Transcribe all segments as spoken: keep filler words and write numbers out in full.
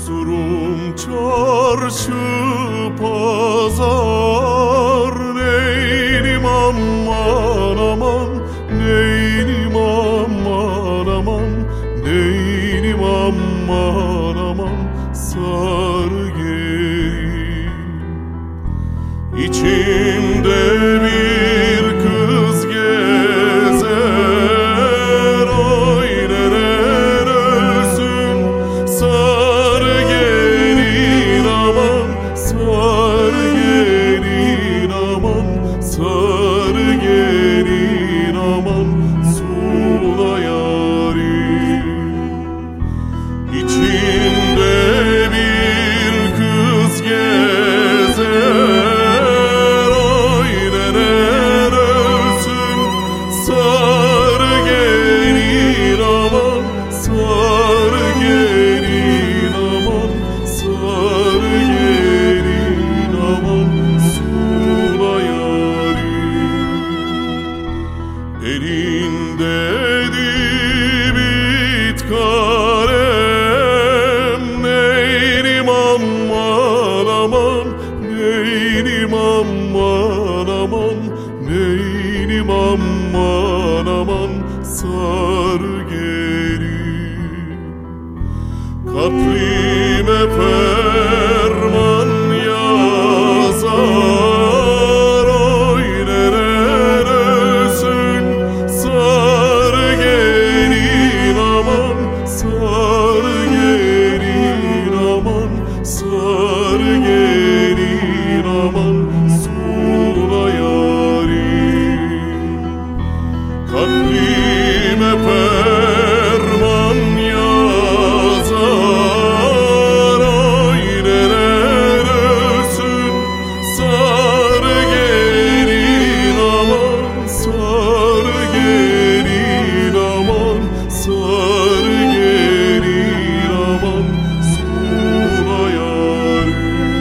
Erzurum çarşı pazar, neynim aman aman, neynim aman aman, neynim aman aman, sarı geri. İçimde bir kız gezer, oy nerelsin, sarı gelin aman, sarı gelin aman, sarı gelin aman, sula yarim. İçimde bir kız gezer, oy nerelsin, sarı gelin aman, sarı gelin aman, sarı gelin aman, sula yarim. Elinde dibit kalem, neynim aman aman, neynim aman aman, neynim aman aman, sarı geri. Katlime ferman yazar, oy nerelsin, sarı gelin aman, sarı gelin aman, sarı gelin aman, sula yarim. Katlime ferman yazar, oy nerelsin, sarı gelin aman, sarı gelin aman, sarı gelin aman, sula yarim.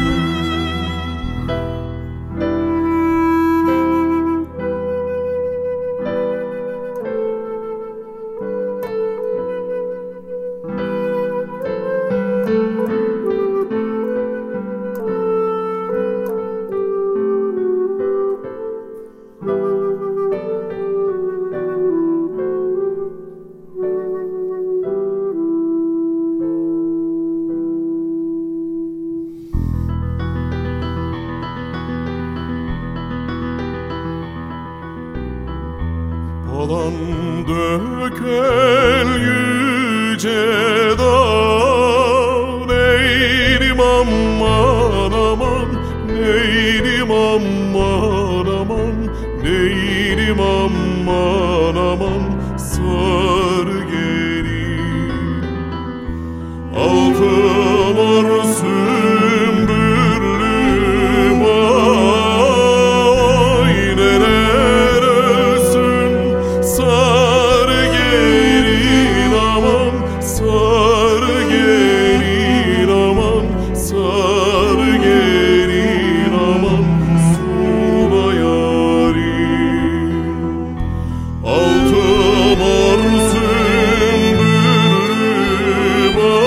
Alan döken yüce dağ, neynim aman aman, neynim aman aman, neynim aman aman, sarı geri. Altı mor sümbüllü bağ, oy nerelsin, sarı gelin aman, sarı gelin aman, sarı gelin aman, sula yarim. Altı mor sümbüllü bağ,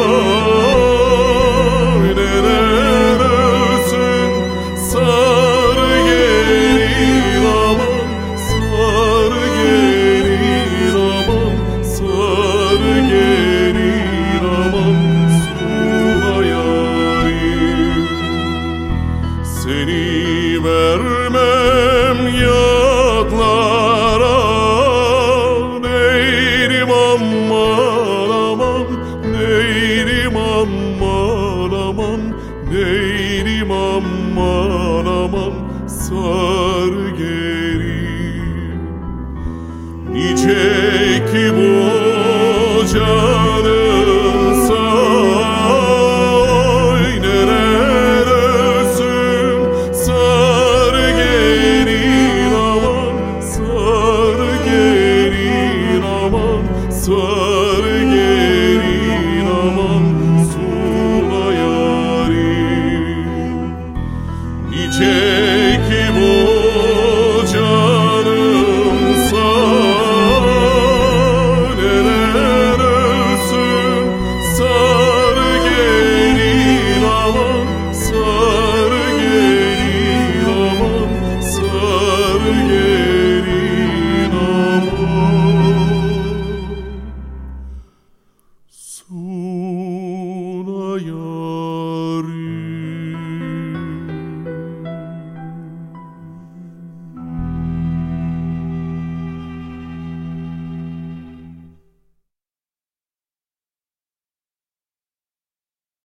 nerelsin, sarı gelin aman, sarı gelin aman, sarı gelin aman, sula yarim. Seni vermem yadlara, neynim aman aman, neynim aman aman, neynim aman aman, sarı geri. Nice ki boca